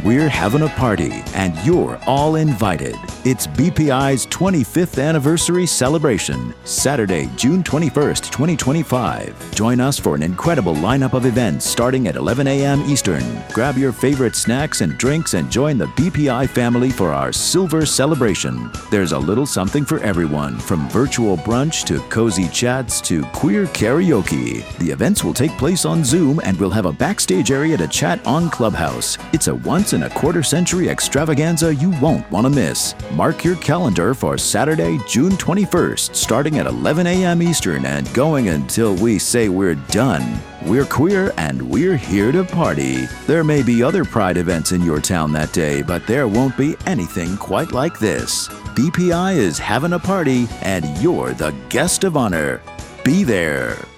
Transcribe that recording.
we're having a party, and you're all invited. It's BPI's 25th anniversary celebration, Saturday, June 21st, 2025. Join us for an incredible lineup of events starting at 11 a.m. Eastern. Grab your favorite snacks and drinks and join the BPI family for our silver celebration. There's a little something for everyone, from virtual brunch to cozy chats to queer karaoke. The events will take place on Zoom, and we'll have a backstage area to chat on Clubhouse. It's a once-in-a-quarter-century extravaganza you won't want to miss. Mark your calendar for Saturday, June 21st, starting at 11 a.m. Eastern and going until we say we're done. We're queer and we're here to party. There may be other Pride events in your town that day, but there won't be anything quite like this. BPI is having a party, and you're the guest of honor. Be there.